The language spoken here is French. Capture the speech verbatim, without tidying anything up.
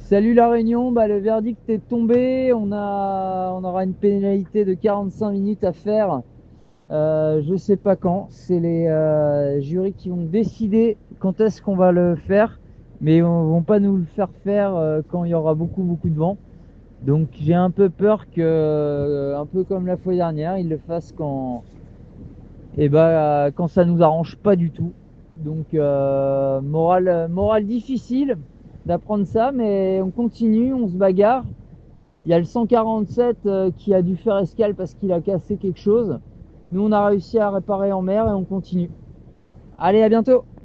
Salut La Réunion, bah, le verdict est tombé, on a, on aura une pénalité de quarante-cinq minutes à faire. Euh, je sais pas quand, c'est les euh, jurys qui vont décider quand est-ce qu'on va le faire, mais ils vont pas nous le faire faire euh, quand il y aura beaucoup beaucoup de vent. Donc j'ai un peu peur que, euh, un peu comme la fois dernière, ils le fassent quand, et bah, quand ça nous arrange pas du tout. Donc euh, morale, morale difficile d'apprendre ça, mais on continue, on se bagarre. Il y a le cent quarante-sept euh, qui a dû faire escale parce qu'il a cassé quelque chose. Nous, on a réussi à réparer en mer et on continue. Allez, à bientôt!